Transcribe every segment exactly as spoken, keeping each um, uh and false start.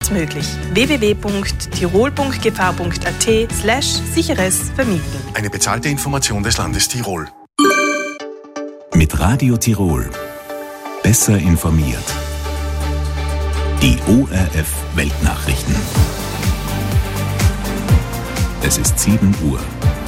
jetzt möglich. w w w punkt tirol punkt g v punkt a t slash sicheres Vermieten. Eine bezahlte Information des Landes Tirol. Mit Radio Tirol. Besser informiert. Die O R F Weltnachrichten. Es ist sieben Uhr.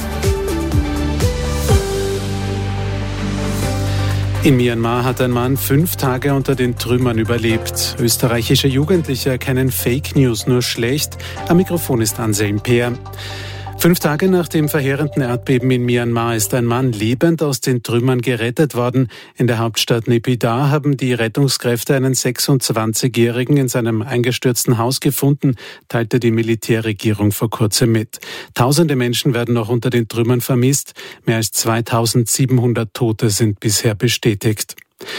In Myanmar hat ein Mann fünf Tage unter den Trümmern überlebt. Österreichische Jugendliche erkennen Fake News nur schlecht. Am Mikrofon ist Anselm Peer. Fünf Tage nach dem verheerenden Erdbeben in Myanmar ist ein Mann lebend aus den Trümmern gerettet worden. In der Hauptstadt Naypyidaw haben die Rettungskräfte einen sechsundzwanzigjährigen in seinem eingestürzten Haus gefunden, teilte die Militärregierung vor kurzem mit. Tausende Menschen werden noch unter den Trümmern vermisst. Mehr als zweitausendsiebenhundert Tote sind bisher bestätigt.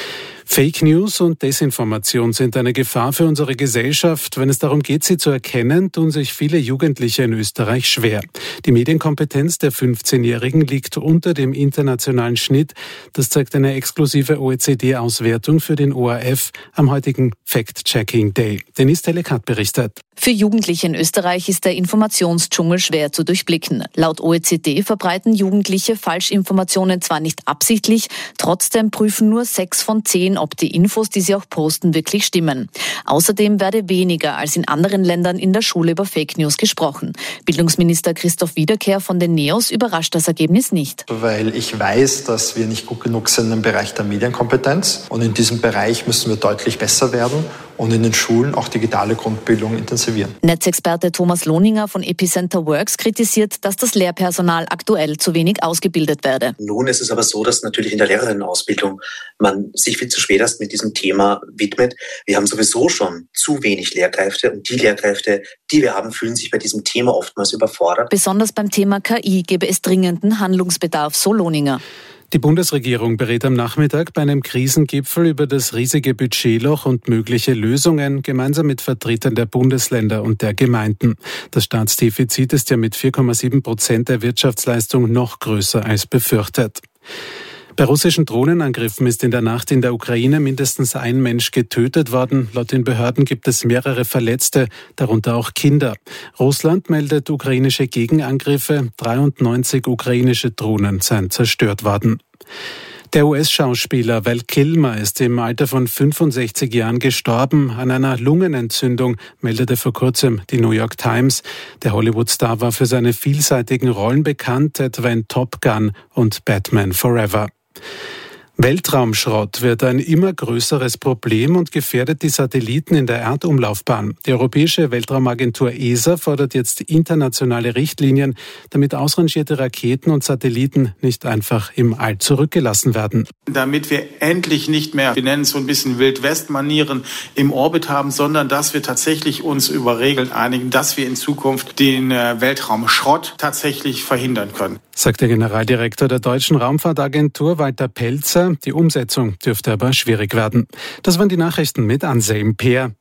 Fake News und Desinformation sind eine Gefahr für unsere Gesellschaft. Wenn es darum geht, sie zu erkennen, tun sich viele Jugendliche in Österreich schwer. Die Medienkompetenz der fünfzehnjährigen liegt unter dem internationalen Schnitt. Das zeigt eine exklusive O E C D-Auswertung für den O R F am heutigen Fact-Checking Day. Denise Telekat berichtet. Für Jugendliche in Österreich ist der Informationsdschungel schwer zu durchblicken. Laut O E C D verbreiten Jugendliche Falschinformationen zwar nicht absichtlich, trotzdem prüfen nur sechs von zehn, ob die Infos, die sie auch posten, wirklich stimmen. Außerdem werde weniger als in anderen Ländern in der Schule über Fake News gesprochen. Bildungsminister Christoph Wiederkehr von den NEOS überrascht das Ergebnis nicht. Weil ich weiß, dass wir nicht gut genug sind im Bereich der Medienkompetenz. Und in diesem Bereich müssen wir deutlich besser werden und in den Schulen auch digitale Grundbildung intensivieren. Netzexperte Thomas Lohninger von Epicenter Works kritisiert, dass das Lehrpersonal aktuell zu wenig ausgebildet werde. Nun ist es aber so, dass natürlich in der Lehrerinnenausbildung man sich viel zu spät erst mit diesem Thema widmet. Wir haben sowieso schon zu wenig Lehrkräfte und die Lehrkräfte, die wir haben, fühlen sich bei diesem Thema oftmals überfordert. Besonders beim Thema K I gebe es dringenden Handlungsbedarf, so Lohninger. Die Bundesregierung berät am Nachmittag bei einem Krisengipfel über das riesige Budgetloch und mögliche Lösungen, gemeinsam mit Vertretern der Bundesländer und der Gemeinden. Das Staatsdefizit ist ja mit vier Komma sieben Prozent der Wirtschaftsleistung noch größer als befürchtet. Bei russischen Drohnenangriffen ist in der Nacht in der Ukraine mindestens ein Mensch getötet worden. Laut den Behörden gibt es mehrere Verletzte, darunter auch Kinder. Russland meldet ukrainische Gegenangriffe. dreiundneunzig ukrainische Drohnen seien zerstört worden. Der U S-Schauspieler Val Kilmer ist im Alter von fünfundsechzig Jahren gestorben an einer Lungenentzündung, meldete vor kurzem die New York Times. Der Hollywood-Star war für seine vielseitigen Rollen bekannt, etwa in Top Gun und Batman Forever. Weltraumschrott wird ein immer größeres Problem und gefährdet die Satelliten in der Erdumlaufbahn. Die Europäische Weltraumagentur E S A fordert jetzt internationale Richtlinien, damit ausrangierte Raketen und Satelliten nicht einfach im All zurückgelassen werden. Damit wir endlich nicht mehr, wir nennen es so ein bisschen Wild-West-Manieren, im Orbit haben, sondern dass wir tatsächlich uns über Regeln einigen, dass wir in Zukunft den Weltraumschrott tatsächlich verhindern können. Sagt der Generaldirektor der Deutschen Raumfahrtagentur Walter Pelzer. Die Umsetzung dürfte aber schwierig werden. Das waren die Nachrichten mit Anselm Peer.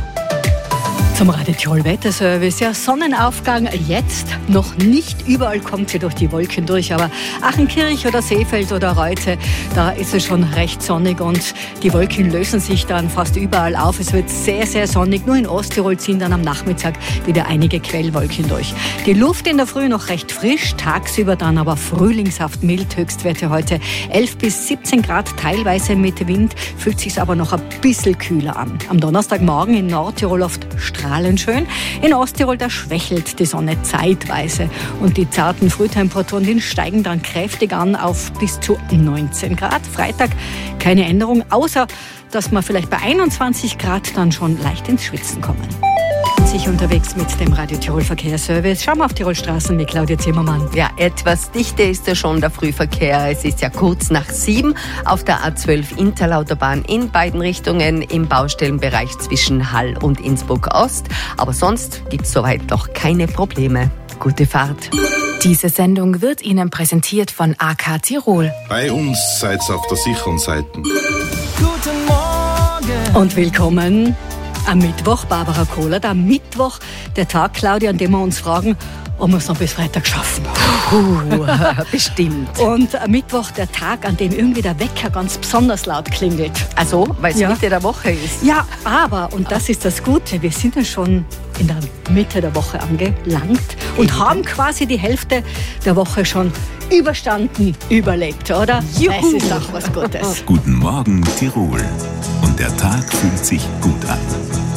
Zum Radio Tirol Wetterservice. Ja, Sonnenaufgang jetzt. Noch nicht überall kommt sie durch die Wolken durch, aber Achenkirch oder Seefeld oder Reute, da ist es schon recht sonnig und die Wolken lösen sich dann fast überall auf. Es wird sehr, sehr sonnig. Nur in Osttirol ziehen dann am Nachmittag wieder einige Quellwolken durch. Die Luft in der Früh noch recht frisch, tagsüber dann aber frühlingshaft mild. Höchstwerte heute elf bis siebzehn Grad, teilweise mit Wind, fühlt sich aber noch ein bisschen kühler an. Am Donnerstagmorgen in Nordtirol oft strahlenschön. In Osttirol, da schwächelt die Sonne zeitweise und die zarten Frühtemperaturen, die steigen dann kräftig an auf bis zu neunzehn Grad. Freitag keine Änderung, außer dass wir vielleicht bei einundzwanzig Grad dann schon leicht ins Schwitzen kommen. Sich unterwegs mit dem Radio Tirol Verkehrsservice. Schauen wir auf Tirolstraßen mit Claudia Zimmermann. Ja, etwas dichter ist ja schon der Frühverkehr. Es ist ja kurz nach sieben auf der A zwölf Interlautobahn in beiden Richtungen im Baustellenbereich zwischen Hall und Innsbruck Ost. Aber sonst gibt es soweit noch keine Probleme. Gute Fahrt. Diese Sendung wird Ihnen präsentiert von A K Tirol. Bei uns seid ihr auf der sicheren Seite. Guten Morgen. Und willkommen am Mittwoch, Barbara Kohlert. Am Mittwoch, der Tag, Claudia, an dem wir uns fragen, ob wir es noch bis Freitag schaffen. Puh, bestimmt. Und Mittwoch, der Tag, an dem irgendwie der Wecker ganz besonders laut klingelt. Also, weil es Ja. Mitte der Woche ist. Ja, aber, und das ist das Gute, wir sind ja schon in der Mitte der Woche angelangt und Eben. haben quasi die Hälfte der Woche schon überstanden, überlebt, oder? Juhu. Das ist doch was Gutes. Guten Morgen, Tirol. Und der Tag fühlt sich gut an.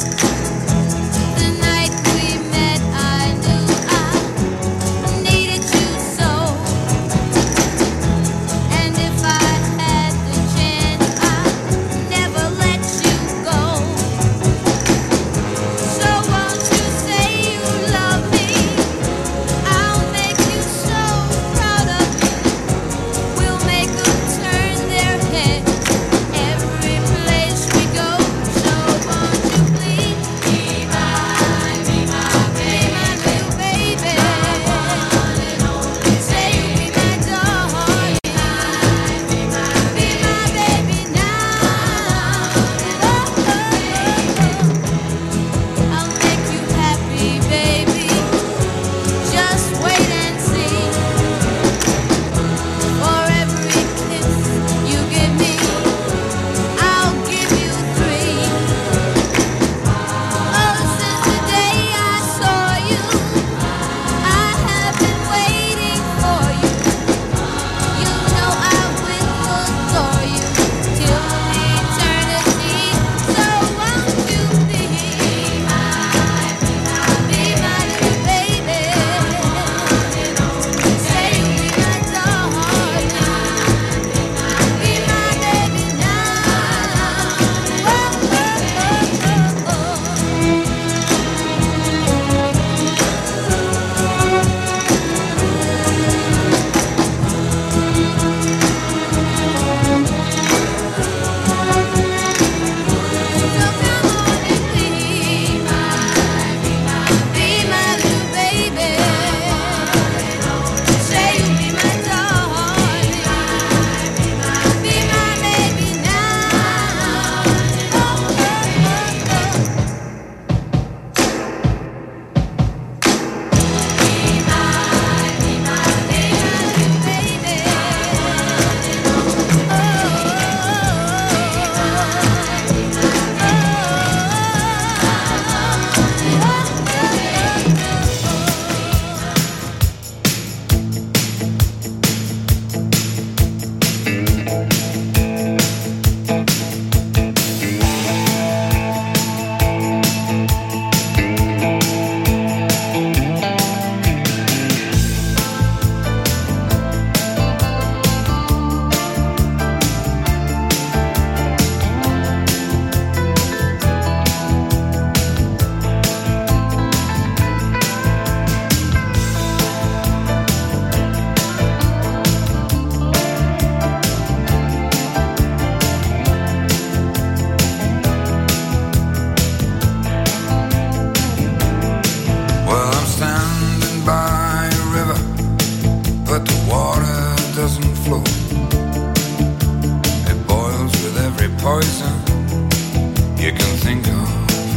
poison you can think of.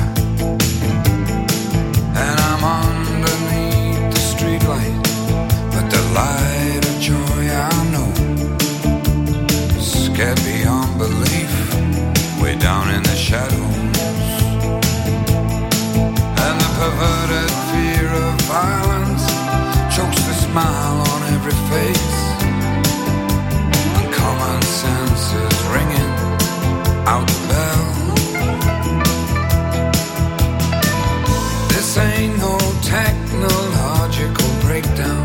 And I'm underneath the streetlight, but the light of joy I know is scared beyond belief, way down in the shadows. And the perverted fear of violence chokes the smile on every face, and common sense is ringing out the bell. This ain't no technological breakdown.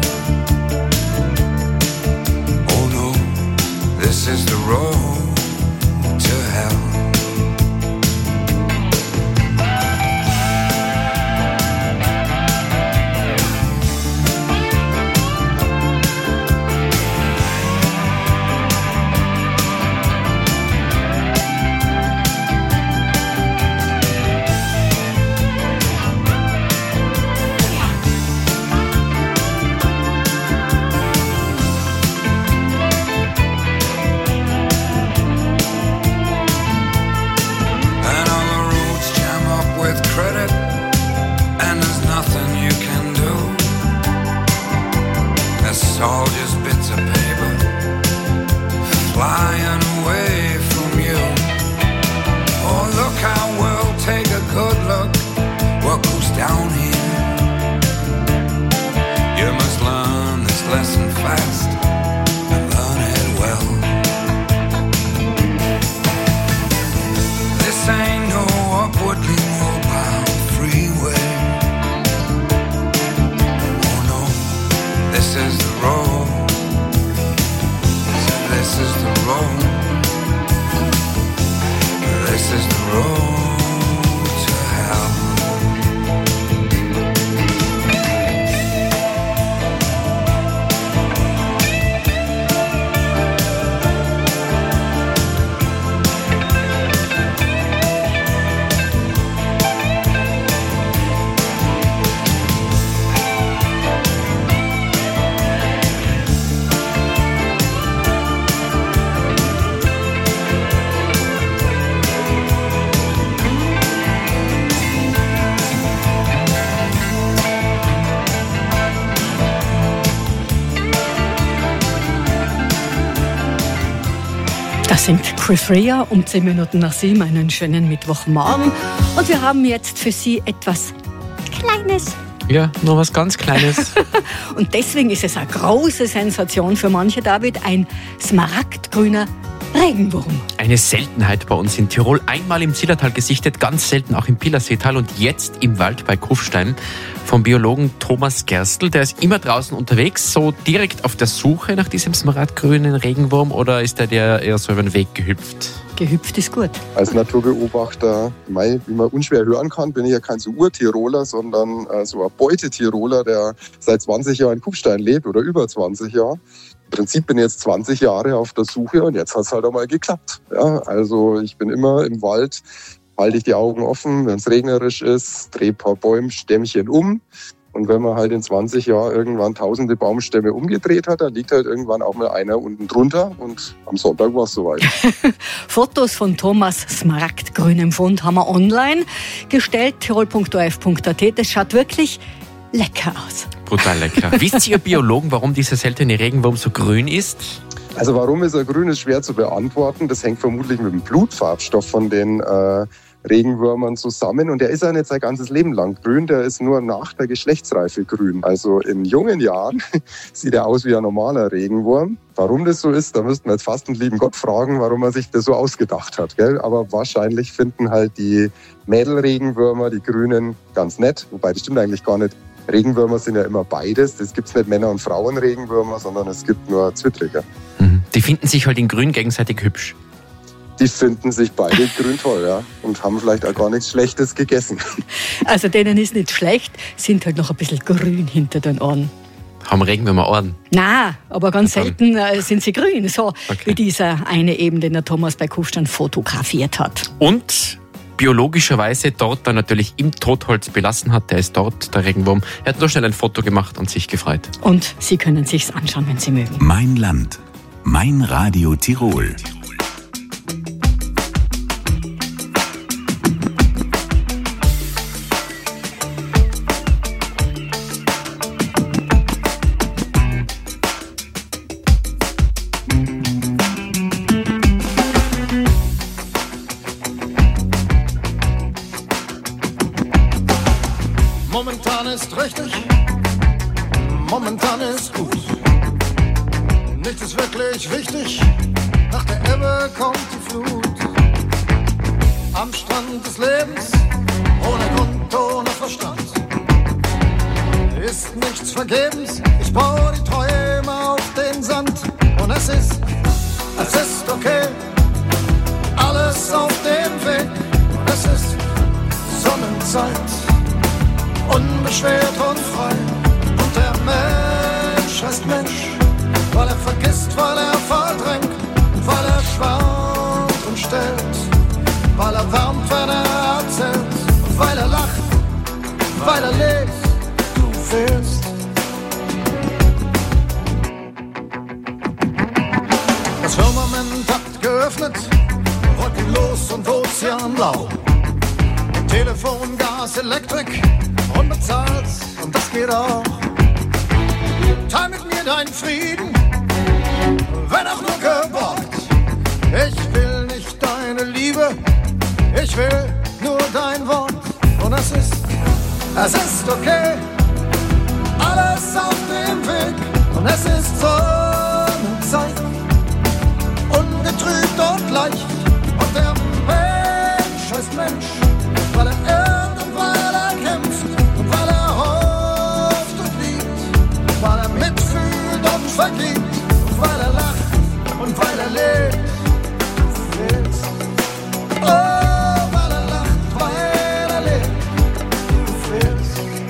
Oh no, this is the road to hell. down here. You must learn this lesson fast and learn it well. This ain't no upwardly mobile freeway. Oh no, this is the road. So this is the road. This is the road to hell. Das sind Chris Rea um zehn Minuten nach sieben, einen schönen Mittwochmorgen. Und wir haben jetzt für Sie etwas Kleines. Ja, nur was ganz Kleines. Und deswegen ist es eine große Sensation für manche, David, ein smaragdgrüner Regenwurm. Eine Seltenheit bei uns in Tirol. Einmal im Zillertal gesichtet, ganz selten auch im Pillerseetal und jetzt im Wald bei Kufstein. Vom Biologen Thomas Gerstl. Der ist immer draußen unterwegs, so direkt auf der Suche nach diesem smaragdgrünen Regenwurm, oder ist der der eher so über den Weg gehüpft? Gehüpft ist gut. Als Naturbeobachter, wie man unschwer hören kann, bin ich ja kein so Ur-Tiroler, sondern so ein Beutetiroler, der seit zwanzig Jahren in Kufstein lebt oder über zwanzig Jahre. Im Prinzip bin ich jetzt zwanzig Jahre auf der Suche und jetzt hat es halt einmal geklappt. Ja, also ich bin immer im Wald, halte ich die Augen offen, wenn es regnerisch ist, drehe ein paar Bäumstämmchen um. Und wenn man halt in zwanzig Jahren irgendwann tausende Baumstämme umgedreht hat, dann liegt halt irgendwann auch mal einer unten drunter und am Sonntag war es soweit. Fotos von Thomas smaragdgrünem Fund haben wir online gestellt, tirol punkt o r f punkt a t. Das schaut wirklich lecker aus. Brutal lecker. Wisst ihr Biologen, warum dieser seltene Regenwurm so grün ist? Also warum ist er grün, ist schwer zu beantworten. Das hängt vermutlich mit dem Blutfarbstoff von den äh, Regenwürmern zusammen. Und der ist ja nicht sein ganzes Leben lang grün, der ist nur nach der Geschlechtsreife grün. Also in jungen Jahren sieht er aus wie ein normaler Regenwurm. Warum das so ist, da müssten wir jetzt fast den lieben Gott fragen, warum er sich das so ausgedacht hat. Gell? Aber wahrscheinlich finden halt die Mädelregenwürmer, die Grünen, ganz nett. Wobei, das stimmt eigentlich gar nicht. Regenwürmer sind ja immer beides. Es gibt nicht Männer- und Frauen-Regenwürmer, sondern es gibt nur Zwittrige. Die finden sich halt in Grün gegenseitig hübsch. Die finden sich beide grün toll, ja. Und haben vielleicht auch gar nichts Schlechtes gegessen. Also denen ist nicht schlecht, sind halt noch ein bisschen grün hinter den Ohren. Haben Regenwürmer Ohren? Na, aber ganz selten äh, sind sie grün. So Okay. wie dieser eine eben, den der Thomas bei Kufstein fotografiert hat. Und biologischerweise dort dann natürlich im Totholz belassen hat. Der ist dort, der Regenwurm. Er hat nur schnell ein Foto gemacht und sich gefreut. Und Sie können sich's anschauen, wenn Sie mögen. Mein Land. Mein Radio Tirol. Momentan ist richtig, momentan ist gut. Nichts ist wirklich wichtig, nach der Ebbe kommt die Flut. Am Strand des Lebens, ohne Grund, ohne Verstand, ist nichts vergebens. Ich baue die Träume auf den Sand und es ist, es ist okay, alles auf dem Weg. Und es ist Sonnenzeit, unbeschwert und frei. Und der Mensch heißt Mensch, weil er vergisst, weil er verdrängt, weil er schwant und stellt, weil er wärmt, wenn er erzählt, und weil er lacht, weil er lebt, du fehlst. Das Firmament hat geöffnet, wolkenlos und ozeanblau. Telefon, Gas, Elektrik, unbezahlt, und das geht auch. Teil mit mir deinen Frieden, wenn auch nur geborgt. Ich will nicht deine Liebe, ich will nur dein Wort. Und es ist, Es ist okay, alles auf dem Weg und es ist Sonnenzeit, ungetrübt und leicht und der Mensch heißt Mensch, weil er irrt und weil er kämpft und weil er hofft und liebt, weil er mitfühlt und vergibt und weil er lacht und weil er lebt. Du fehlst. Oh, weil er lacht, weil er lebt. Du fehlst.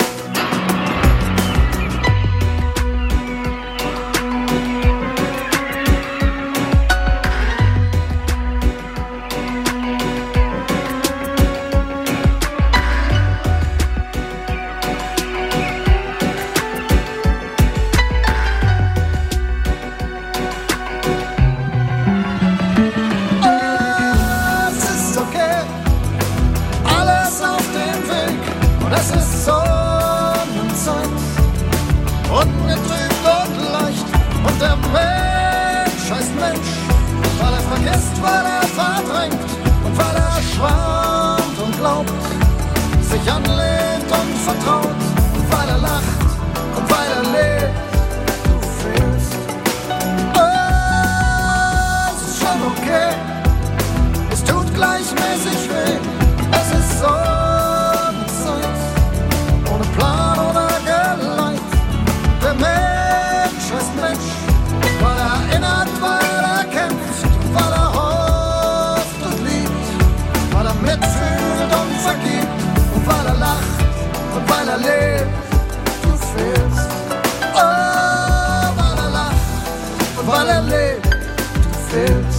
Es ist Sonnenzeit, ungetrübt und leicht. Und der Mensch heißt Mensch, weil er vergisst, weil er verdrängt und weil er schwant und glaubt, sich anlehnt und vertraut, und weil er lacht und weil er lebt. Du fehlst. Oh, es ist schon okay, es tut gleichmäßig weh. Es ist so Plan oder Geleit. Der Mensch ist Mensch, weil er erinnert, weil er kämpft, weil er hofft und liebt, weil er mitfühlt und vergibt und weil er lacht und weil er lebt. Du fehlst. Oh, weil er lacht und weil er lebt. Du fehlst.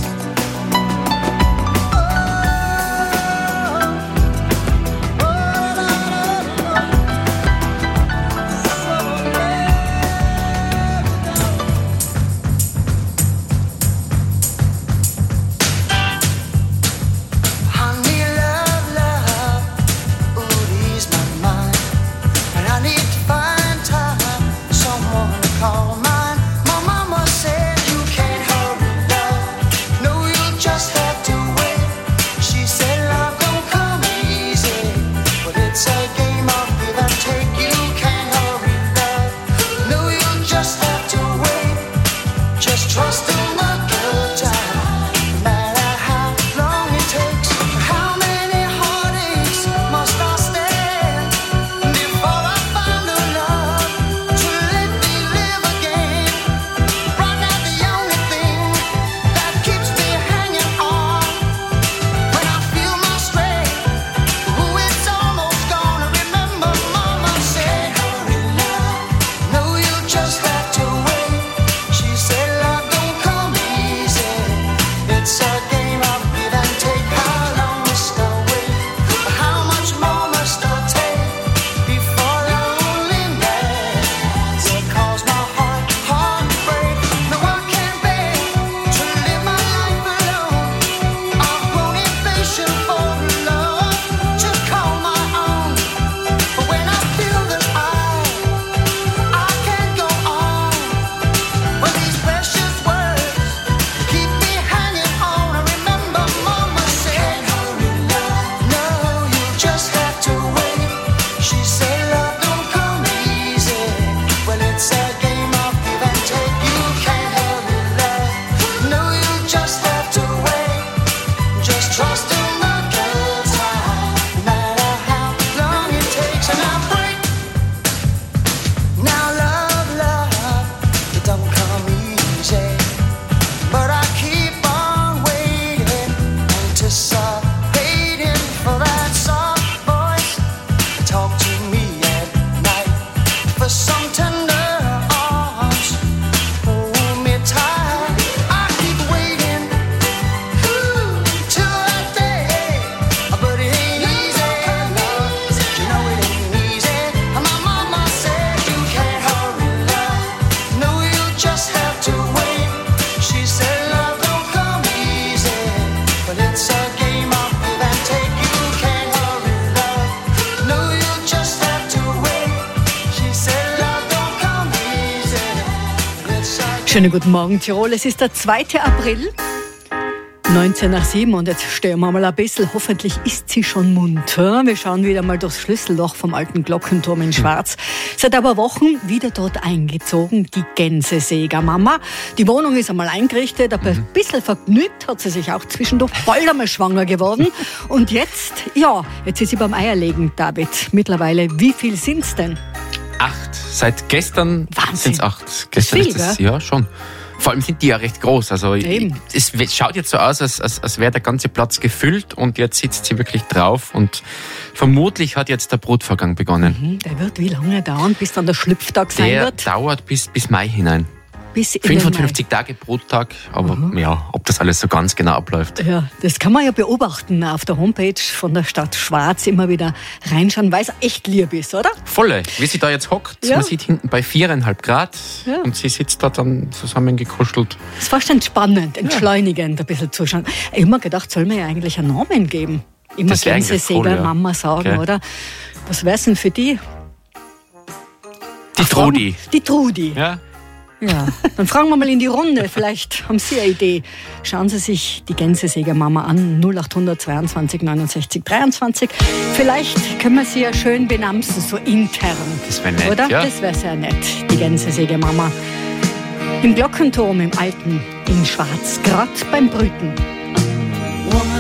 Schönen guten Morgen, Tirol. Es ist der zweite April. neunzehn nach sieben und jetzt stehen wir mal ein bisschen. Hoffentlich ist sie schon munter. Wir schauen wieder mal durchs Schlüsselloch vom alten Glockenturm in Schwarz. Seit aber Wochen wieder dort eingezogen, die Gänsesägermama. Die Wohnung ist einmal eingerichtet, aber ein bisschen vergnügt hat sie sich auch zwischendurch bald einmal schwanger geworden. Und jetzt, ja, jetzt ist sie beim Eierlegen, David. Mittlerweile, wie viel sind's denn? Acht. Seit gestern sind es acht. Gestern Viel, ist das, gell? ja, schon. Vor allem sind die ja recht groß. Also Eben. es schaut jetzt so aus, als, als, als wäre der ganze Platz gefüllt und jetzt sitzt sie wirklich drauf und vermutlich hat jetzt der Brutvorgang begonnen. Mhm, der wird wie lange dauern, bis dann der Schlüpftag sein Der wird? dauert bis, bis Mai hinein. Bis in den Mai. fünfundfünfzig Tage Bruttag, aber mhm. ja, ob das alles so ganz genau abläuft. Ja, das kann man ja beobachten auf der Homepage von der Stadt Schwarz, immer wieder reinschauen, weil es echt lieb ist, oder? Volle, wie sie da jetzt hockt. Ja. Man sieht hinten bei viereinhalb Grad Ja. und sie sitzt da dann zusammengekuschelt. Das ist fast entspannend, entschleunigend, ein bisschen zuschauen. Ich habe mir gedacht, soll man ja eigentlich einen Namen geben? Immer Das wär eigentlich Gänsesäger, cool, ja. Mama sagen, Okay. oder? Was wär's denn für die? Die Trudi. Die Trudi. Ja. Ja, dann fragen wir mal in die Runde. Vielleicht haben Sie eine Idee. Schauen Sie sich die Gänsesägermama an. null acht zweiundzwanzig neunundsechzig dreiundzwanzig. Vielleicht können wir sie ja schön benamsen, so intern. Das wäre nett, Oder? ja. Das wäre sehr nett, die Gänsesägermama. Im Glockenturm im Alten in Schwarz, gerade beim Brüten. Woman,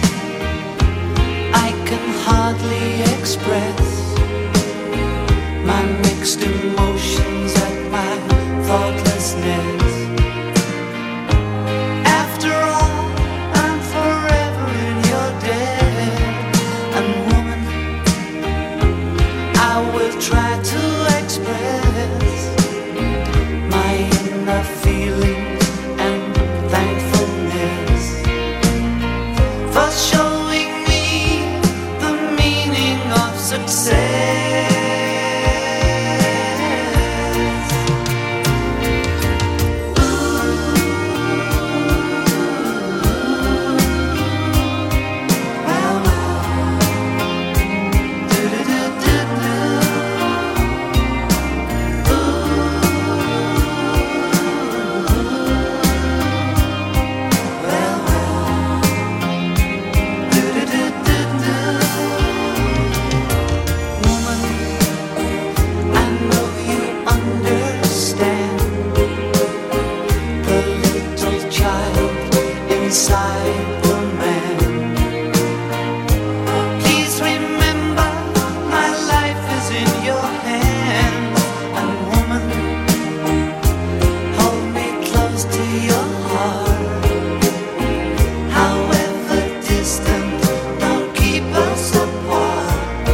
I can hardly express my mixed emotions at my thoughtlessness. After all, I'm forever in your debt. And woman, I will try to express my inner feelings and thankfulness for showing me the meaning of success. Inside the man. Please remember, my life is in your hands. And woman, hold me close to your heart. However distant, don't keep us apart.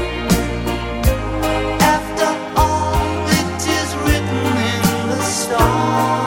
After all, it is written in the stars.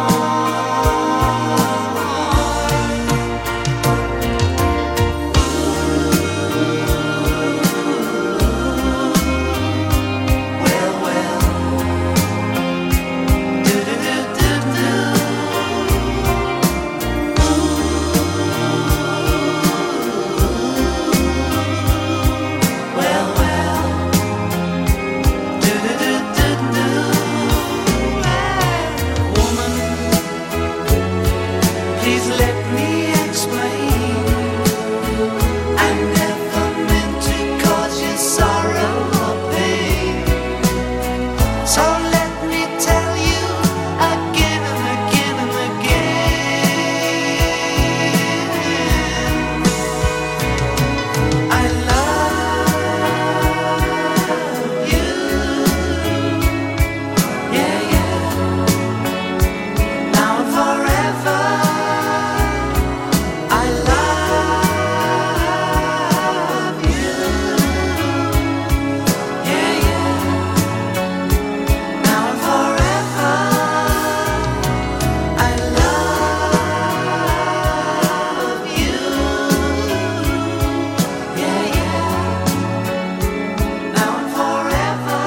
Please let me explain. I never meant to cause you sorrow or pain. So let me tell you again and again and again. I love you. Yeah, yeah. Now and forever. I love you. Yeah, yeah. Now and forever. I love you. Yeah, yeah. Now and forever.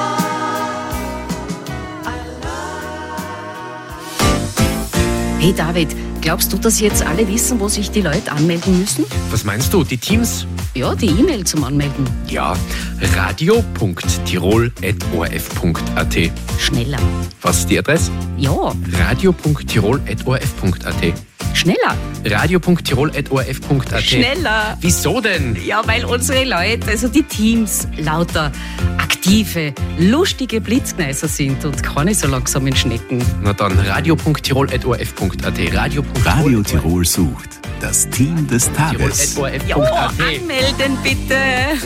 Hey David, glaubst du, dass jetzt alle wissen, wo sich die Leute anmelden müssen? Was meinst du, die Teams? Ja, die E-Mail zum Anmelden. Ja, radio punkt tirol at o r f punkt a t. Schneller. Was ist die Adresse? Ja. radio punkt tirol at o r f punkt a t. Schneller. radio punkt tirol at o r f punkt a t. Schneller. Wieso denn? Ja, weil unsere Leute, also die Teams, lauter aktive, lustige Blitzgneiser sind und keine so langsamen Schnecken. Na dann radio punkt tirol at o r f punkt a t. Radio, Radio Tirol sucht das Team des Tages. Tirol at o r f Ja, punkt a t. anmelden bitte.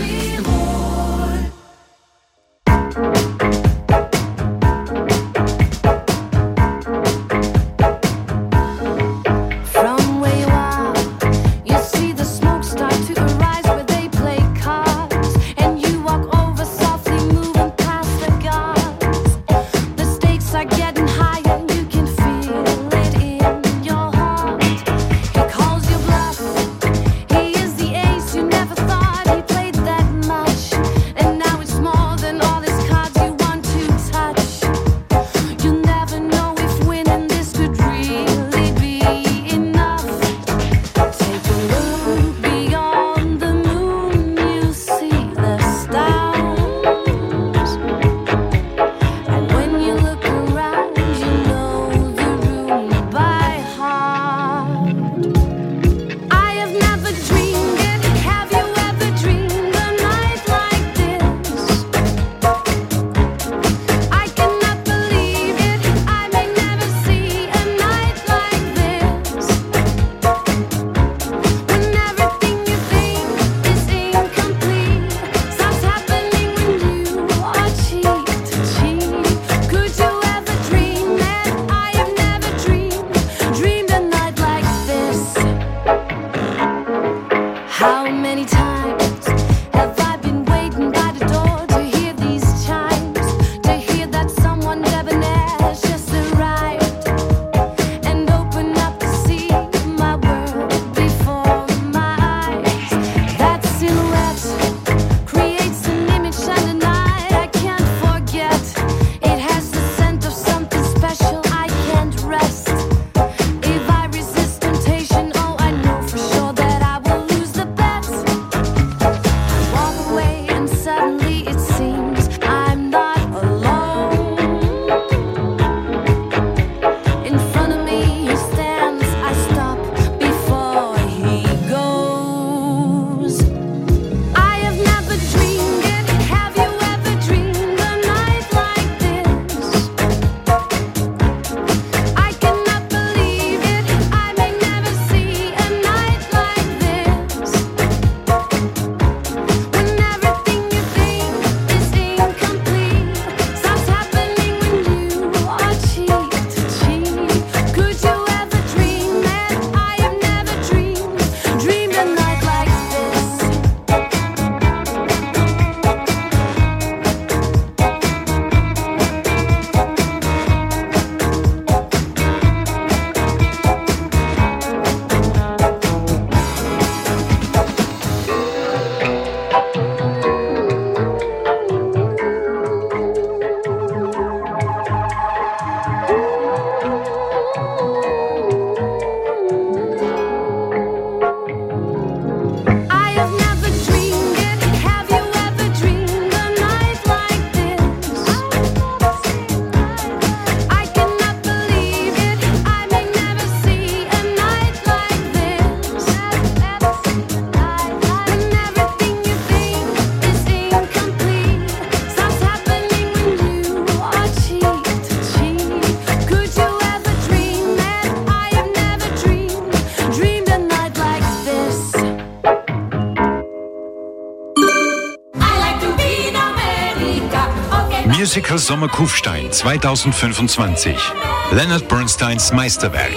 Musical Sommer Kufstein zweitausendfünfundzwanzig. Leonard Bernsteins Meisterwerk.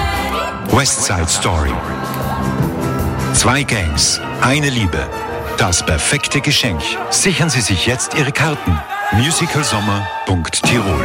West Side Story. Zwei Gangs, eine Liebe. Das perfekte Geschenk. Sichern Sie sich jetzt Ihre Karten. musicalsommer punkt tirol.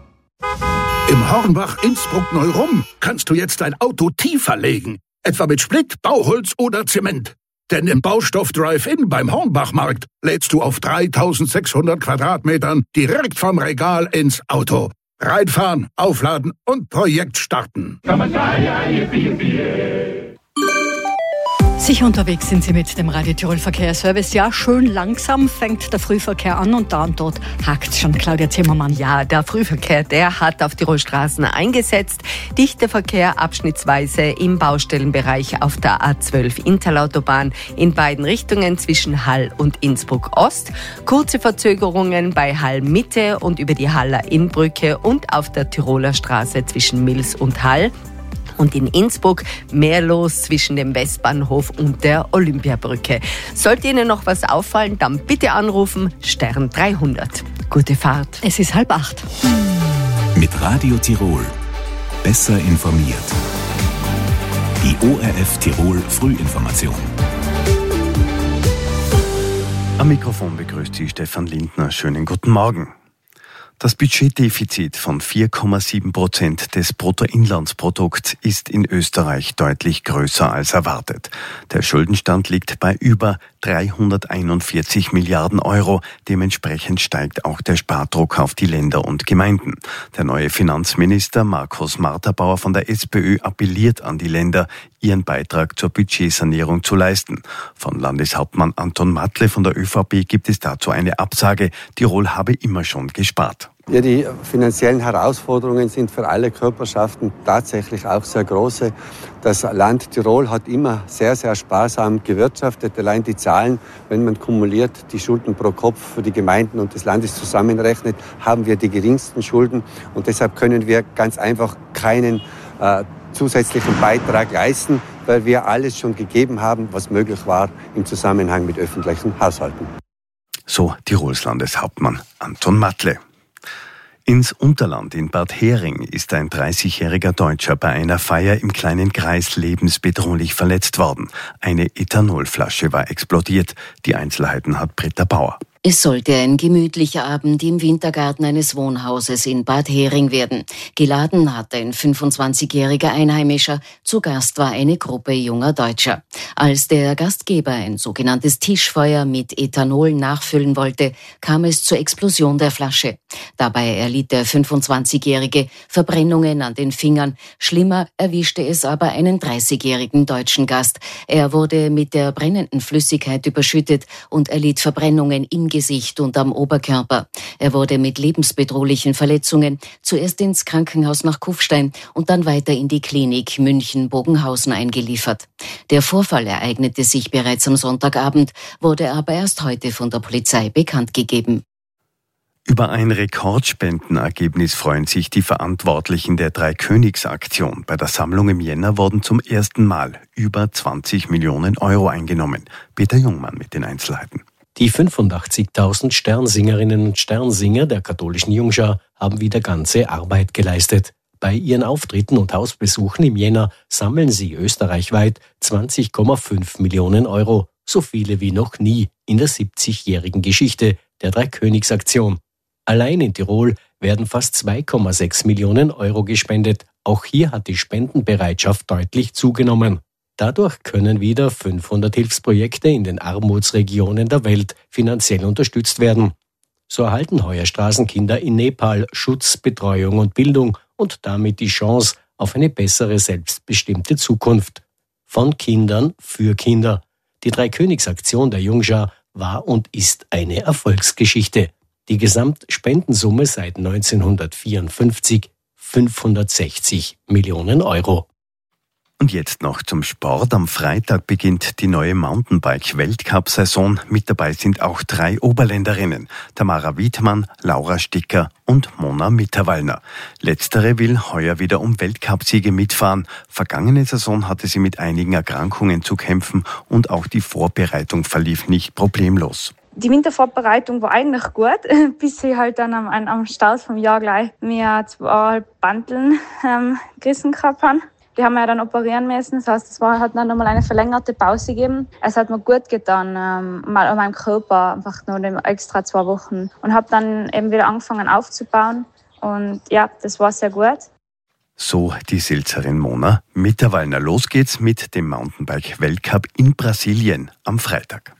Im Hornbach Innsbruck-Neurumm kannst du jetzt dein Auto tiefer legen. Etwa mit Split, Bauholz oder Zement. Denn im Baustoff Drive-In beim Hornbachmarkt lädst du auf dreitausendsechshundert Quadratmetern direkt vom Regal ins Auto. Reinfahren, aufladen und Projekt starten. Sicher unterwegs sind Sie mit dem Radio Tirol Verkehrsservice. Ja, schön langsam fängt der Frühverkehr an und da und dort hakt es schon. Claudia Zimmermann. Ja, der Frühverkehr, der hat auf Tirolstraßen eingesetzt. Dichter Verkehr abschnittsweise im Baustellenbereich auf der A zwölf Interlautobahn in beiden Richtungen zwischen Hall und Innsbruck Ost. Kurze Verzögerungen bei Hall Mitte und über die Haller Innbrücke und auf der Tiroler Straße zwischen Mils und Hall. Und in Innsbruck mehr los zwischen dem Westbahnhof und der Olympiabrücke. Sollte Ihnen noch was auffallen, dann bitte anrufen, Stern dreihundert. Gute Fahrt. Es ist halb acht. Mit Radio Tirol. Besser informiert. Die O R F Tirol Frühinformation. Am Mikrofon begrüßt Sie Stefan Lindner. Schönen guten Morgen. Das Budgetdefizit von vier Komma sieben Prozent des Bruttoinlandsprodukts ist in Österreich deutlich größer als erwartet. Der Schuldenstand liegt bei über dreihunderteinundvierzig Milliarden Euro. Dementsprechend steigt auch der Spardruck auf die Länder und Gemeinden. Der neue Finanzminister Markus Marterbauer von der SPÖ appelliert an die Länder, ihren Beitrag zur Budgetsanierung zu leisten. Von Landeshauptmann Anton Matle von der ÖVP gibt es dazu eine Absage. Tirol habe immer schon gespart. Ja, die finanziellen Herausforderungen sind für alle Körperschaften tatsächlich auch sehr große. Das Land Tirol hat immer sehr, sehr sparsam gewirtschaftet. Allein die Zahlen, wenn man kumuliert die Schulden pro Kopf für die Gemeinden und des Landes zusammenrechnet, haben wir die geringsten Schulden. Und deshalb können wir ganz einfach keinen äh, zusätzlichen Beitrag leisten, weil wir alles schon gegeben haben, was möglich war im Zusammenhang mit öffentlichen Haushalten. So Tirols Landeshauptmann Anton Matle. Ins Unterland in Bad Hering ist ein dreißigjähriger Deutscher bei einer Feier im kleinen Kreis lebensbedrohlich verletzt worden. Eine Ethanolflasche war explodiert. Die Einzelheiten hat Britta Bauer. Es sollte ein gemütlicher Abend im Wintergarten eines Wohnhauses in Bad Hering werden. Geladen hat ein fünfundzwanzigjähriger Einheimischer, zu Gast war eine Gruppe junger Deutscher. Als der Gastgeber ein sogenanntes Tischfeuer mit Ethanol nachfüllen wollte, kam es zur Explosion der Flasche. Dabei erlitt der fünfundzwanzigjährige Verbrennungen an den Fingern. Schlimmer erwischte es aber einen dreißigjährigen deutschen Gast. Er wurde mit der brennenden Flüssigkeit überschüttet und erlitt Verbrennungen im Gesicht und am Oberkörper. Er wurde mit lebensbedrohlichen Verletzungen zuerst ins Krankenhaus nach Kufstein und dann weiter in die Klinik München-Bogenhausen eingeliefert. Der Vorfall ereignete sich bereits am Sonntagabend, wurde aber erst heute von der Polizei bekannt gegeben. Über ein Rekordspendenergebnis freuen sich die Verantwortlichen der Drei-Königs-Aktion. Bei der Sammlung im Jänner wurden zum ersten Mal über zwanzig Millionen Euro eingenommen. Peter Jungmann mit den Einzelheiten. Die fünfundachtzigtausend Sternsingerinnen und Sternsinger der katholischen Jungschar haben wieder ganze Arbeit geleistet. Bei ihren Auftritten und Hausbesuchen im Jänner sammeln sie österreichweit zwanzig Komma fünf Millionen Euro, so viele wie noch nie in der siebzigjährigen Geschichte der Drei-Königs-Aktion. Allein in Tirol werden fast zwei Komma sechs Millionen Euro gespendet. Auch hier hat die Spendenbereitschaft deutlich zugenommen. Dadurch können wieder fünfhundert Hilfsprojekte in den Armutsregionen der Welt finanziell unterstützt werden. So erhalten heuer Straßenkinder in Nepal Schutz, Betreuung und Bildung und damit die Chance auf eine bessere, selbstbestimmte Zukunft. Von Kindern für Kinder. Die Drei-Königs-Aktion der Jungschar war und ist eine Erfolgsgeschichte. Die Gesamtspendensumme seit neunzehnhundertvierundfünfzig fünfhundertsechzig Millionen Euro. Und jetzt noch zum Sport. Am Freitag beginnt die neue Mountainbike-Weltcup-Saison. Mit dabei sind auch drei Oberländerinnen. Tamara Wiedmann, Laura Sticker und Mona Mitterwallner. Letztere will heuer wieder um Weltcupsiege mitfahren. Vergangene Saison hatte sie mit einigen Erkrankungen zu kämpfen und auch die Vorbereitung verlief nicht problemlos. Die Wintervorbereitung war eigentlich gut, bis ich halt dann am, am Start vom Jahr gleich mir zwei Bandeln ähm, gerissen gehabt habe. Die haben wir ja dann operieren müssen, das heißt, es war, hat dann nochmal eine verlängerte Pause gegeben. Es hat mir gut getan, ähm, mal an meinem Körper, einfach nur extra zwei Wochen. Und habe dann eben wieder angefangen aufzubauen und ja, das war sehr gut. So die Silzerin Mona Mitterwallner. Los geht's mit dem Mountainbike-Weltcup in Brasilien am Freitag.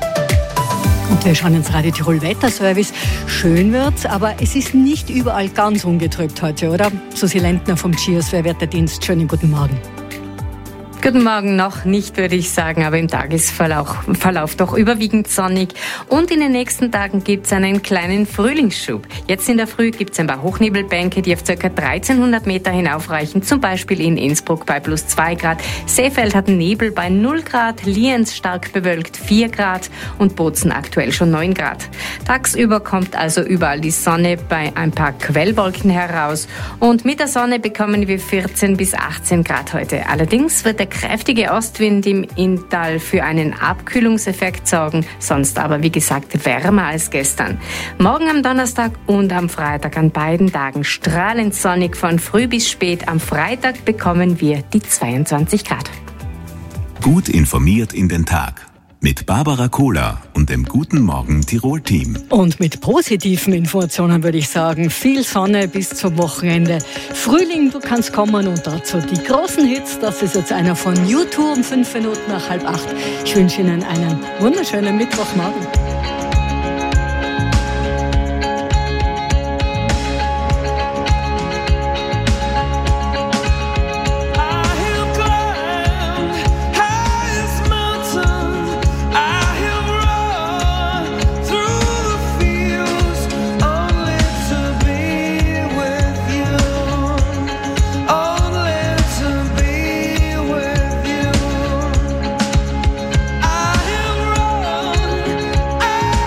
Und wir schauen ins Radio Tirol Wetterservice. Schön wird's, aber es ist nicht überall ganz ungetrübt heute, oder? Susi Lentner vom Geosphäre Wetterdienst. Schönen guten Morgen. Guten Morgen, noch nicht, würde ich sagen, aber im Tagesverlauf Verlauf doch überwiegend sonnig. Und in den nächsten Tagen gibt es einen kleinen Frühlingsschub. Jetzt in der Früh gibt es ein paar Hochnebelbänke, die auf ca. dreizehnhundert Meter hinaufreichen, zum Beispiel in Innsbruck bei plus zwei Grad. Seefeld hat Nebel bei null Grad, Lienz stark bewölkt vier Grad und Bozen aktuell schon neun Grad. Tagsüber kommt also überall die Sonne bei ein paar Quellwolken heraus und mit der Sonne bekommen wir vierzehn bis achtzehn Grad heute. Allerdings wird der kräftige Ostwind im Inntal für einen Abkühlungseffekt sorgen, sonst aber wie gesagt wärmer als gestern. Morgen am Donnerstag und am Freitag an beiden Tagen strahlend sonnig von früh bis spät. Am Freitag bekommen wir die zweiundzwanzig Grad. Gut informiert in den Tag. Mit Barbara Kohler und dem Guten Morgen Tirol-Team. Und mit positiven Informationen würde ich sagen, viel Sonne bis zum Wochenende. Frühling, du kannst kommen und dazu die großen Hits. Das ist jetzt einer von U zwei um fünf Minuten nach halb acht. Ich wünsche Ihnen einen wunderschönen Mittwochmorgen. I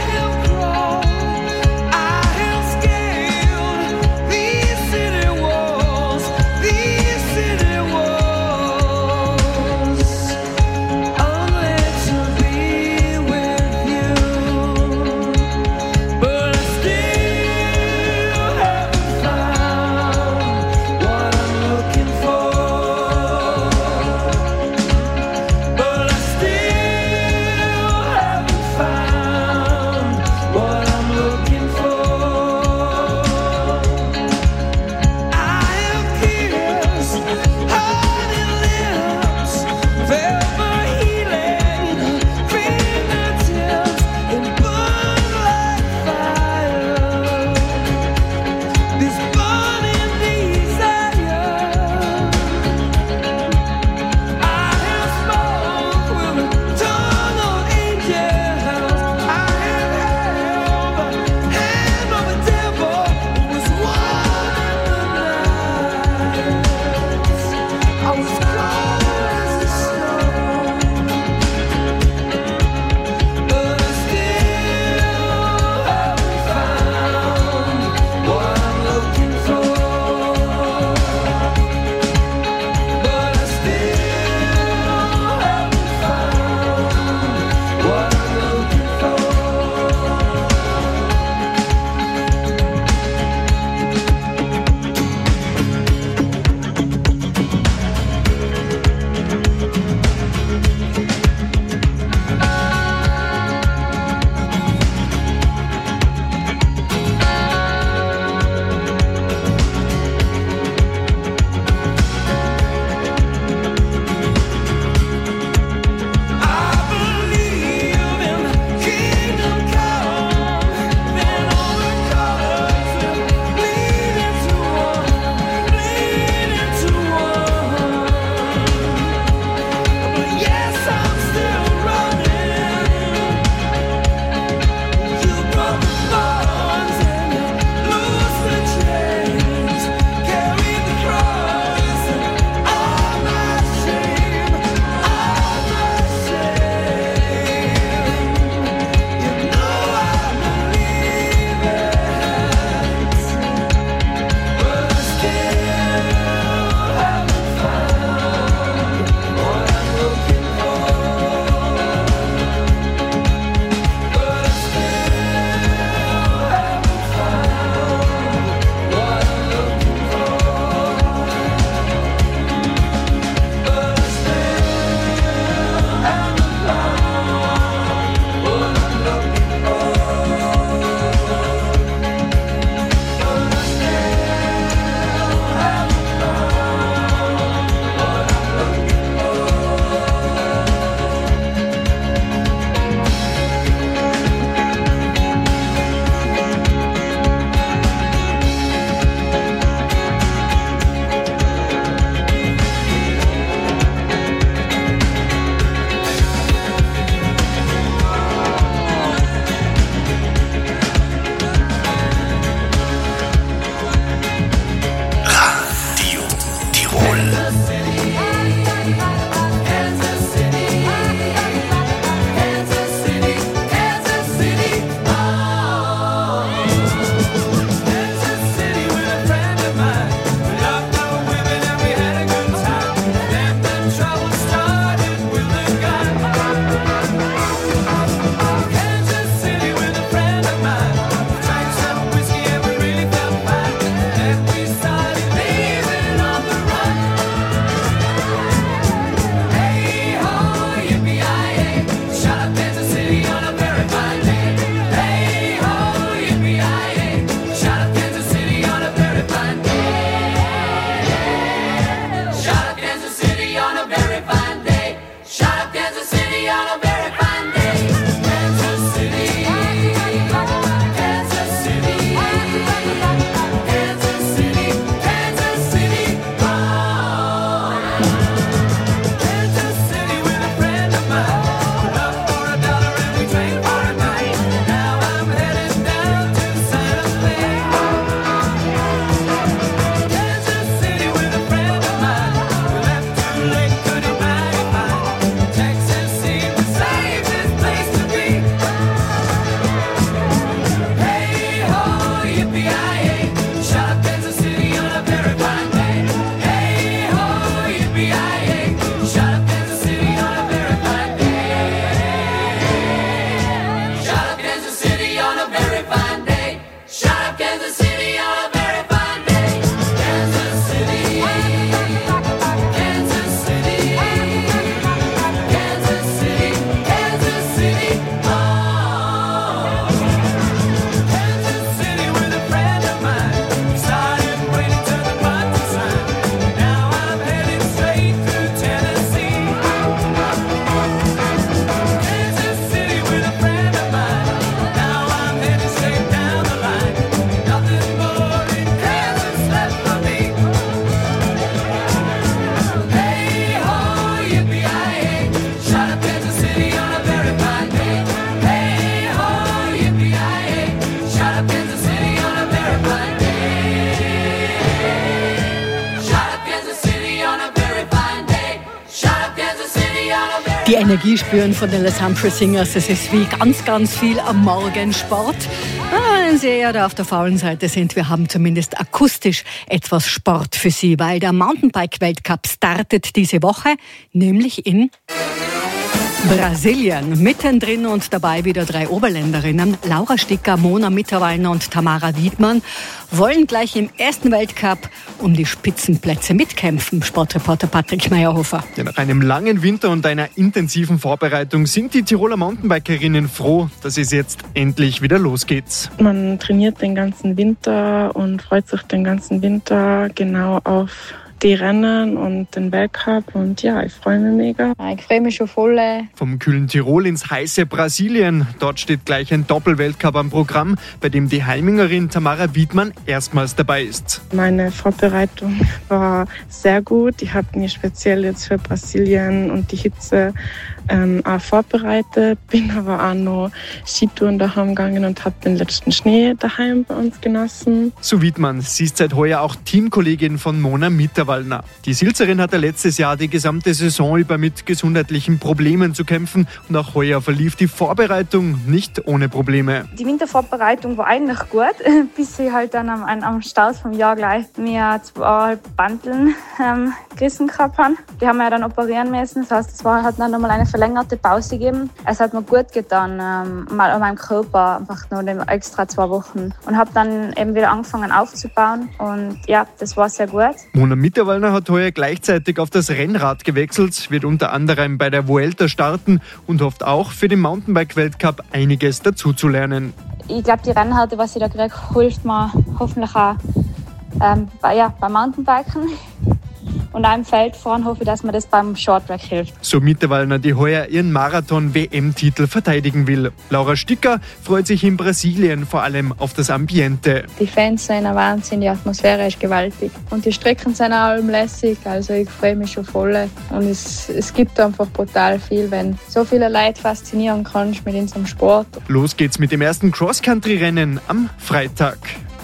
Die Energie spüren von den Les Humphries Singers. Es ist wie ganz, ganz viel am Morgensport. Wenn Sie eher da auf der faulen Seite sind, wir haben zumindest akustisch etwas Sport für Sie, weil der Mountainbike-Weltcup startet diese Woche, nämlich in Brasilien. Mittendrin und dabei wieder drei Oberländerinnen. Laura Sticker, Mona Mitterwallner und Tamara Wiedmann wollen gleich im ersten Weltcup um die Spitzenplätze mitkämpfen. Sportreporter Patrick Meyerhofer. Ja, nach einem langen Winter und einer intensiven Vorbereitung sind die Tiroler Mountainbikerinnen froh, dass es jetzt endlich wieder losgeht. Man trainiert den ganzen Winter und freut sich den ganzen Winter genau auf die Rennen und den Weltcup und ja, ich freue mich mega. Ich freue mich schon voll. Vom kühlen Tirol ins heiße Brasilien. Dort steht gleich ein Doppelweltcup am Programm, bei dem die Heimingerin Tamara Wiedmann erstmals dabei ist. Meine Vorbereitung war sehr gut. Ich habe mich speziell jetzt für Brasilien und die Hitze ähm, auch vorbereitet, bin aber auch noch Skitouren daheim gegangen und habe den letzten Schnee daheim bei uns genossen. So Wiedmann, sie ist seit heuer auch Teamkollegin von Mona Mitterwallner. Die Silzerin hatte letztes Jahr die gesamte Saison über mit gesundheitlichen Problemen zu kämpfen und auch heuer verlief die Vorbereitung nicht ohne Probleme. Die Wintervorbereitung war eigentlich gut, bis ich halt dann am, am Start vom Jahr gleich mir zwei Bandeln ähm, gerissen gehabt habe. Die haben wir ja dann operieren müssen, das heißt, es war, hat dann nochmal eine verlängerte Pause gegeben. Es hat mir gut getan, ähm, mal an meinem Körper, einfach nur extra zwei Wochen. Und habe dann eben wieder angefangen aufzubauen und ja, das war sehr gut. Mona Mitterwallner hat heuer gleichzeitig auf das Rennrad gewechselt, wird unter anderem bei der Vuelta starten und hofft auch für den Mountainbike-Weltcup einiges dazuzulernen. Ich glaube, die Rennhärte, was ich da kriege, hilft mir hoffentlich auch ähm, bei, ja, beim Mountainbiken. Und auch im Feldfahren hoffe ich, dass mir das beim Shorttrack hilft. So Mitterwallner, die heuer ihren Marathon-W M-Titel verteidigen will. Laura Sticker freut sich in Brasilien vor allem auf das Ambiente. Die Fans sind ein Wahnsinn, die Atmosphäre ist gewaltig. Und die Strecken sind auch lässig, also ich freue mich schon voll. Und es, es gibt einfach brutal viel, wenn so viele Leute faszinieren kannst mit unserem Sport. Los geht's mit dem ersten Cross-Country-Rennen am Freitag.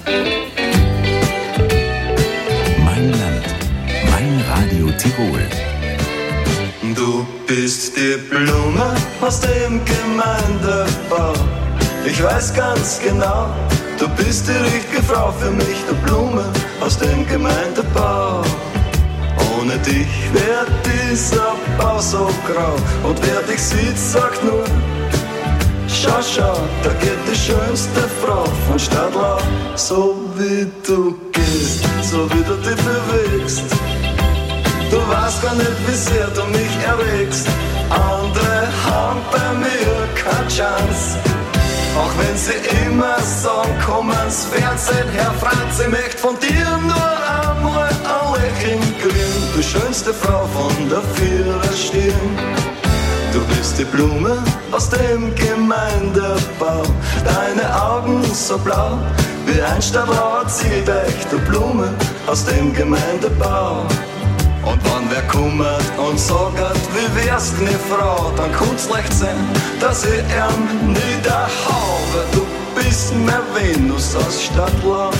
Radio Tirol. Du bist die Blume aus dem Gemeindebau. Ich weiß ganz genau, du bist die richtige Frau für mich, die Blume aus dem Gemeindebau. Ohne dich wär dieser Bau so grau. Und wer dich sieht, sagt nur, schau, schau, da geht die schönste Frau von Stadtlau. So wie du gehst, so wie du dich bewegst. Du weißt gar nicht, wie sehr du mich erregst. Andere haben bei mir keine Chance. Auch wenn sie immer sagen, komm ans Fernsehen, Herr Franz, ich möchte von dir nur einmal ein Lächeln kriegen. Du schönste Frau von der Viererstirn. Du bist die Blume aus dem Gemeindebau. Deine Augen so blau wie ein stadtlauer Ziedeich. Du Blume aus dem Gemeindebau. Und wenn wer kummert und sagt, wie wär's, ne Frau, dann kann's leicht sein, dass ich ihn niederhau, weil du bist mehr Venus aus Stadtlau.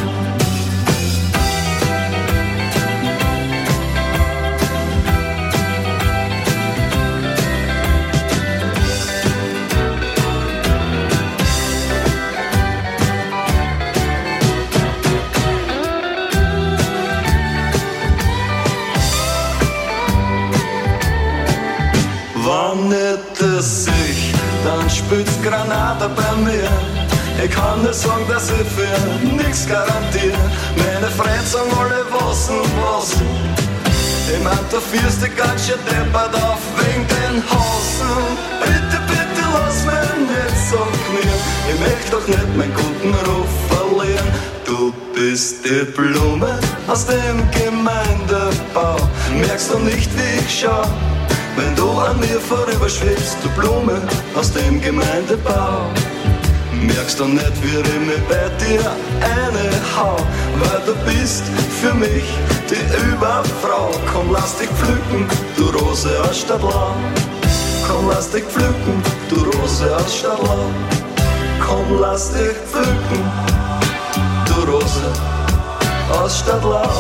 Wenn nicht es sich, dann spült's Granate bei mir. Ich kann nicht sagen, dass ich für nichts garantiere. Meine Freunde sagen alle was und was. Ich mein, du führst dich ganz schön deppert auf wegen den Hasen. Bitte, bitte lass mich nicht so knien. Ich möchte doch nicht meinen guten Ruf verlieren. Du bist die Blume aus dem Gemeindebau. Merkst du nicht, wie ich schau? Wenn du an mir vorüberschwebst, du Blume aus dem Gemeindebau. Merkst du nicht, wie ich mich bei dir eine hau, weil du bist für mich die Überfrau. Komm, lass dich pflücken, du Rose aus Stadtlau. Komm, lass dich pflücken, du Rose aus Stadtlau. Komm, lass dich pflücken, du Rose aus Stadtlau.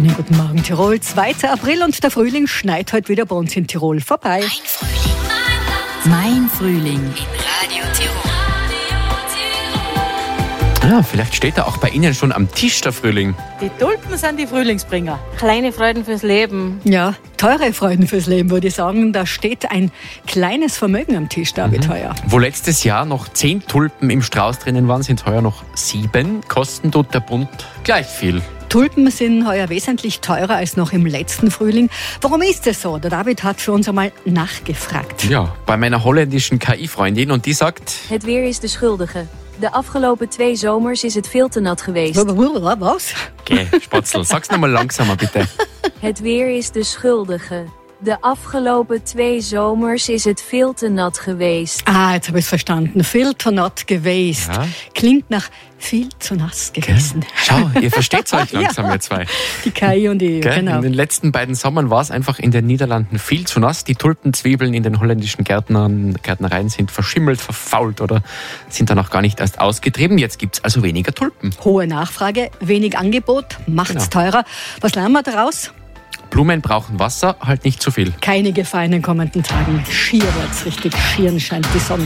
Schönen guten Morgen, Tirol. zweiter April und der Frühling schneit heute wieder bei uns in Tirol vorbei. Mein Frühling. Mein Frühling. In Radio Tirol. Ja, vielleicht steht er auch bei Ihnen schon am Tisch, der Frühling. Die Tulpen sind die Frühlingsbringer. Kleine Freuden fürs Leben. Ja, teure Freuden fürs Leben, würde ich sagen. Da steht ein kleines Vermögen am Tisch, David, mhm. heuer. Wo letztes Jahr noch zehn Tulpen im Strauß drinnen waren, sind heuer noch sieben. Kosten tut der Bund gleich viel. Tulpen sind heuer wesentlich teurer als noch im letzten Frühling. Warum ist das so? Der David hat für uns einmal nachgefragt. Ja, bei meiner holländischen K I-Freundin und die sagt... Het weer is de schuldige. De afgelopen twee zomers is het veel te nat geweest. Was? Okay, Spatzel, sag's nochmal langsamer bitte. Het weer is de schuldige. De afgelopen twee zomers is het veel te nat geweest. Ah, jetzt habe ich es verstanden. Viel zu nat gewesen. Ja. Klingt nach viel zu nass gewesen. Okay. Schau, ihr versteht's euch langsam, ja. ihr zwei. Die K I und die, okay. genau. In den letzten beiden Sommern war es einfach in den Niederlanden viel zu nass. Die Tulpenzwiebeln in den holländischen Gärtnern, Gärtnereien sind verschimmelt, verfault oder sind dann auch gar nicht erst ausgetrieben. Jetzt gibt's also weniger Tulpen. Hohe Nachfrage, wenig Angebot, macht's genau. teurer. Was lernen wir daraus? Blumen brauchen Wasser, halt nicht zu viel. Keine Gefahr in den kommenden Tagen. Schier wird's richtig, schieren scheint die Sonne.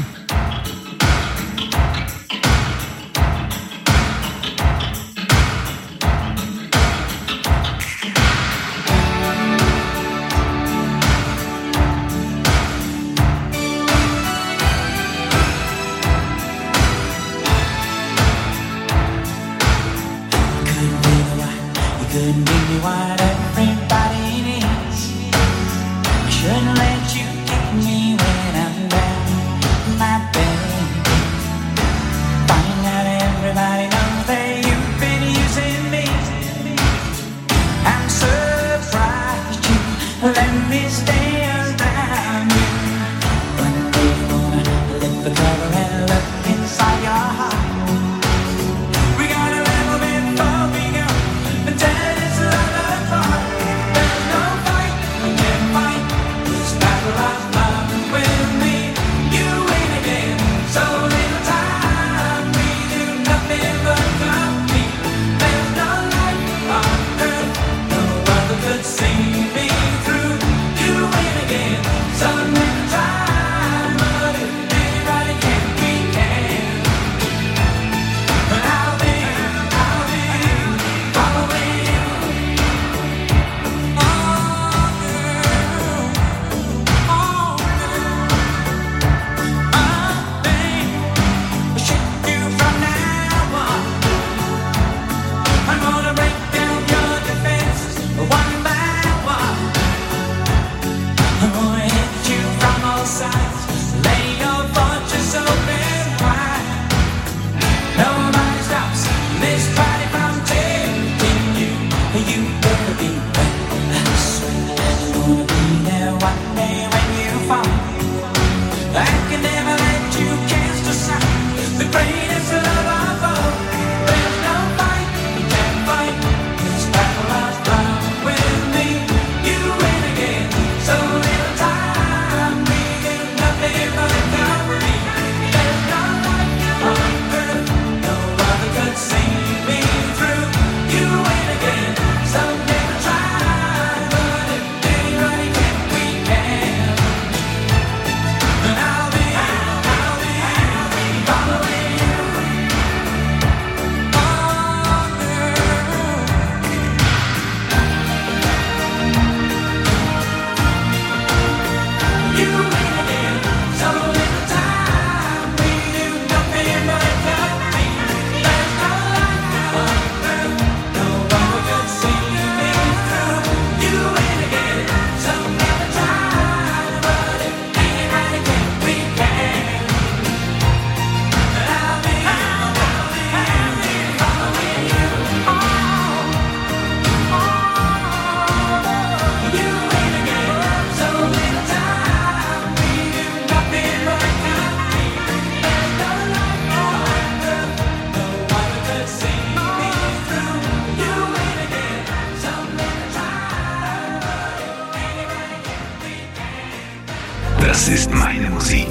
Das ist meine Musik.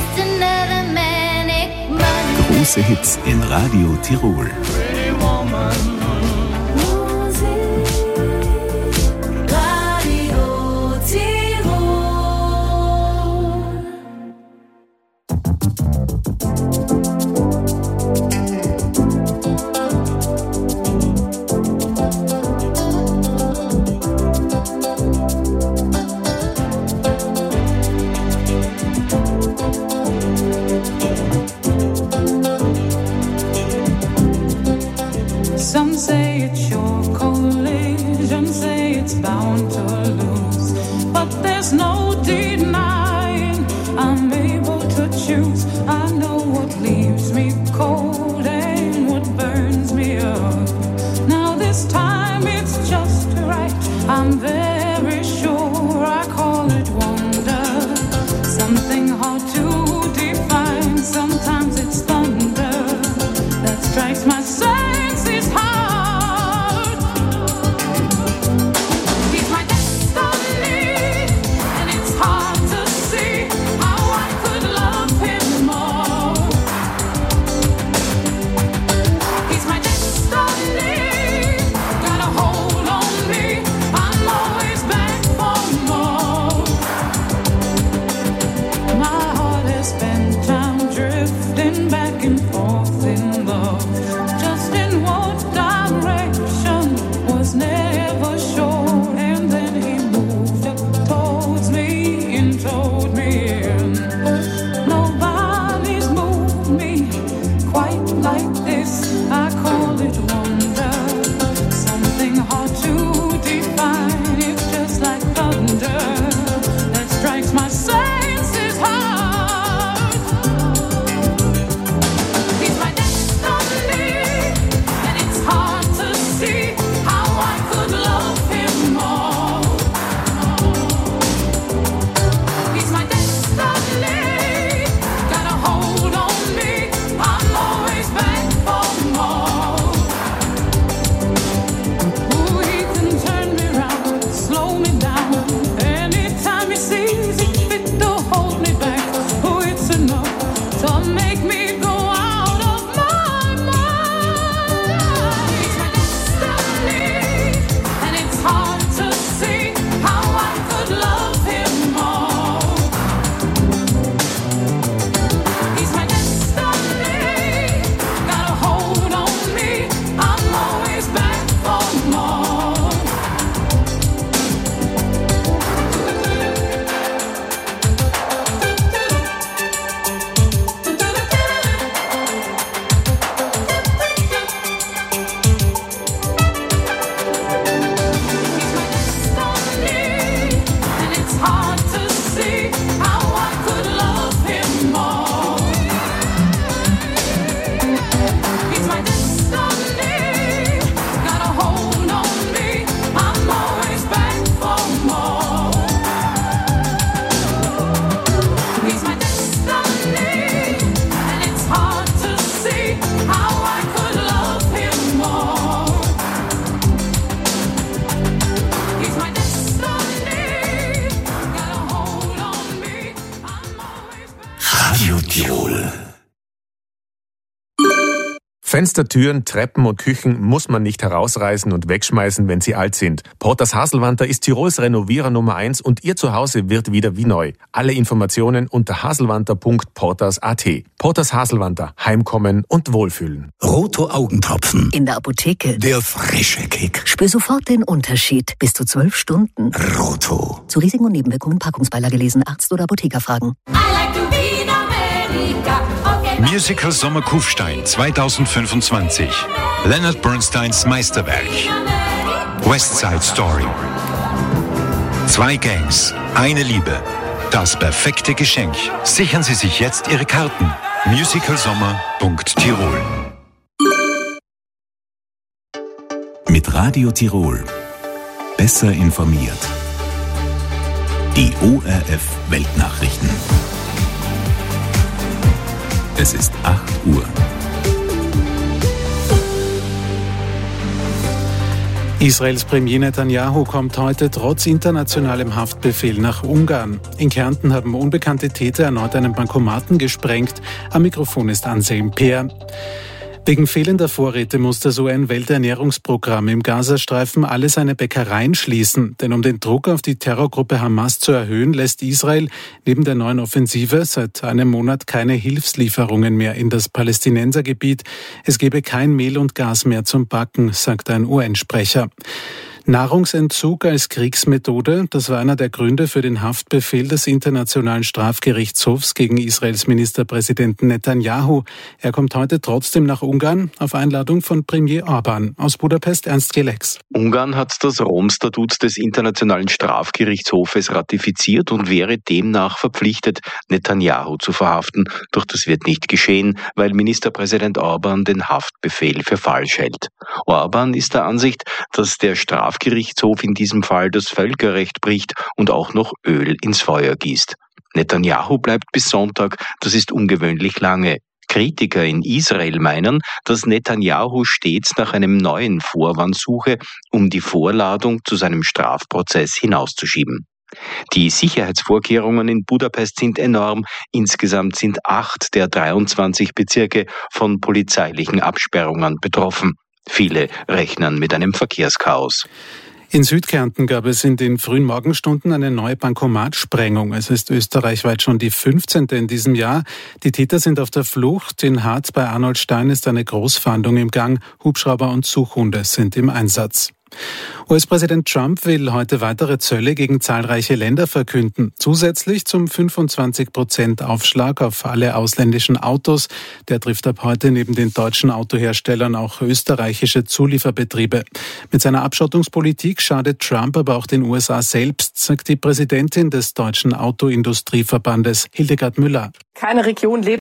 Große Hits in Radio Tirol. Tirol. Fenster, Türen, Treppen und Küchen muss man nicht herausreißen und wegschmeißen, wenn sie alt sind. Porters Haselwanter ist Tirols Renovierer Nummer eins und Ihr Zuhause wird wieder wie neu. Alle Informationen unter haselwanter punkt porters punkt at. Porters Haselwanter. Heimkommen und Wohlfühlen. Roto Augentropfen. In der Apotheke. Der frische Kick. Spür sofort den Unterschied. Bis zu zwölf Stunden. Roto. Zu Risiken und Nebenwirkungen Packungsbeilage lesen. Arzt oder Apotheker fragen. Musical Sommer Kufstein zweitausendfünfundzwanzig. Leonard Bernsteins Meisterwerk. West Side Story. Zwei Gangs, eine Liebe. Das perfekte Geschenk. Sichern Sie sich jetzt Ihre Karten. musicalsommer punkt tirol. Mit Radio Tirol. Besser informiert. Die O R F Weltnachrichten. Es ist acht Uhr. Israels Premier Netanyahu kommt heute trotz internationalem Haftbefehl nach Ungarn. In Kärnten haben unbekannte Täter erneut einen Bankomaten gesprengt. Am Mikrofon ist Anselm Peer. Wegen fehlender Vorräte muss das U N-Welternährungsprogramm im Gazastreifen alle seine Bäckereien schließen. Denn um den Druck auf die Terrorgruppe Hamas zu erhöhen, lässt Israel neben der neuen Offensive seit einem Monat keine Hilfslieferungen mehr in das Palästinensergebiet. Es gebe kein Mehl und Gas mehr zum Backen, sagt ein U N-Sprecher. Nahrungsentzug als Kriegsmethode, das war einer der Gründe für den Haftbefehl des Internationalen Strafgerichtshofs gegen Israels Ministerpräsidenten Netanyahu. Er kommt heute trotzdem nach Ungarn auf Einladung von Premier Orban. Aus Budapest Ernst Gelex. Ungarn hat das Rom-Statut des Internationalen Strafgerichtshofes ratifiziert und wäre demnach verpflichtet, Netanyahu zu verhaften. Doch das wird nicht geschehen, weil Ministerpräsident Orban den Haftbefehl für falsch hält. Orban ist der Ansicht, dass der Straf Strafgerichtshof in diesem Fall das Völkerrecht bricht und auch noch Öl ins Feuer gießt. Netanyahu bleibt bis Sonntag, das ist ungewöhnlich lange. Kritiker in Israel meinen, dass Netanyahu stets nach einem neuen Vorwand suche, um die Vorladung zu seinem Strafprozess hinauszuschieben. Die Sicherheitsvorkehrungen in Budapest sind enorm. Insgesamt sind acht der dreiundzwanzig Bezirke von polizeilichen Absperrungen betroffen. Viele rechnen mit einem Verkehrschaos. In Südkärnten gab es in den frühen Morgenstunden eine neue Bankomatsprengung. Es ist österreichweit schon die fünfzehnte in diesem Jahr. Die Täter sind auf der Flucht. In Harz bei Arnold Stein ist eine Großfahndung im Gang. Hubschrauber und Suchhunde sind im Einsatz. U S-Präsident Trump will heute weitere Zölle gegen zahlreiche Länder verkünden. Zusätzlich zum fünfundzwanzig Prozent Aufschlag auf alle ausländischen Autos. Der trifft ab heute neben den deutschen Autoherstellern auch österreichische Zulieferbetriebe. Mit seiner Abschottungspolitik schadet Trump aber auch den U S A selbst, sagt die Präsidentin des Deutschen Autoindustrieverbandes, Hildegard Müller. Keine Region lebt